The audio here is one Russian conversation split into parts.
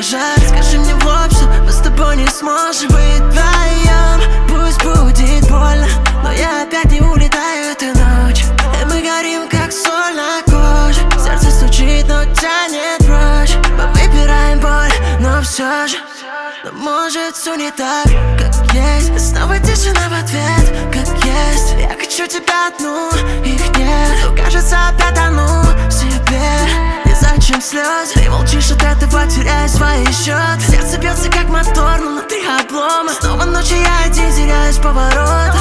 пожар. Скажи мне в лоб, что мы с тобой не сможем быть вдвоем. Пусть будет больно, но я опять не улетаю эту ночь. И мы горим, как соль на коже. Сердце стучит, но тянет прочь. Мы выбираем боль, но все же. Но может все не так, как есть. Снова тишина в ответ, как есть. Я хочу тебя одну, их нет. Но кажется, опять тону в себе. И зачем слезы? Ты молчишь от этого, теряя свои счеты. Сердце бьется как мотор, но внутри облома. Снова ночью я один теряюсь в поворотах.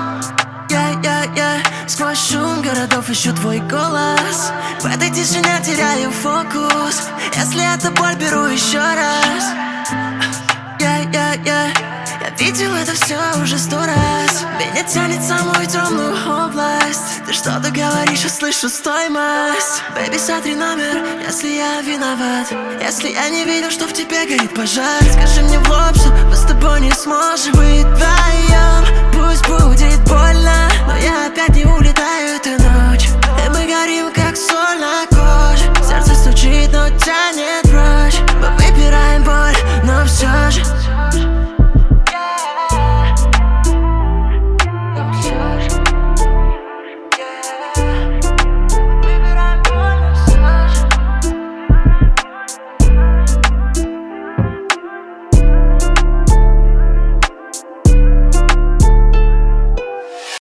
Сквозь шум городов ищу твой голос. В этой тишине теряю фокус. Если это боль, беру еще раз. Я видел это все уже 100 раз. Меня тянет в самую темную область. Ты что-то говоришь, я слышу стоимость. Бэйби, сотри номер, если я виноват. Если я не видел, что в тебе горит пожар. Скажи мне в лоб, что мы с тобой не сможем быть вдвоем.